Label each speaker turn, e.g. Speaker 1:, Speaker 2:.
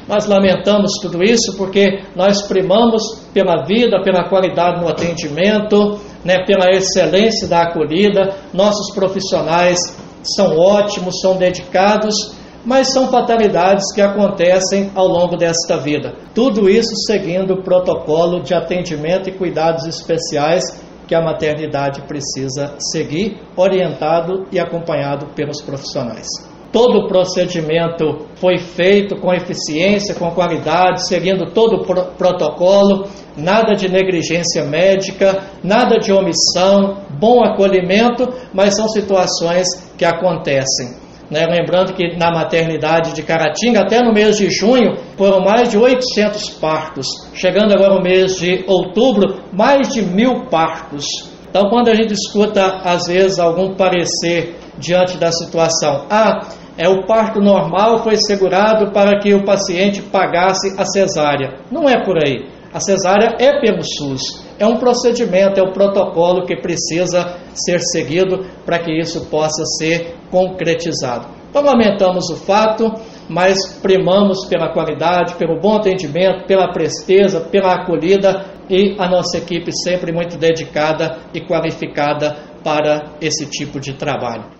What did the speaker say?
Speaker 1: Nós lamentamos tudo isso porque nós primamos pela vida, pela qualidade no atendimento, pela excelência da acolhida. Nossos profissionais são ótimos, são dedicados, mas são fatalidades que acontecem ao longo desta vida. Tudo isso seguindo o protocolo de atendimento e cuidados especiais que a maternidade precisa seguir, orientado e acompanhado pelos profissionais. Todo o procedimento foi feito com eficiência, com qualidade, seguindo todo o protocolo, nada de negligência médica, nada de omissão, bom acolhimento, mas são situações que acontecem. Lembrando que na maternidade de Caratinga, até no mês de junho, foram mais de 800 partos. Chegando agora no mês de outubro, mais de 1.000 partos. Então, quando a gente escuta, às vezes, algum parecer diante da situação, o parto normal foi segurado para que o paciente pagasse a cesárea. Não é por aí. A cesárea é pelo SUS. É um procedimento, é um protocolo que precisa ser seguido para que isso possa ser concretizado. Então, lamentamos o fato, mas primamos pela qualidade, pelo bom atendimento, pela presteza, pela acolhida e a nossa equipe sempre muito dedicada e qualificada para esse tipo de trabalho.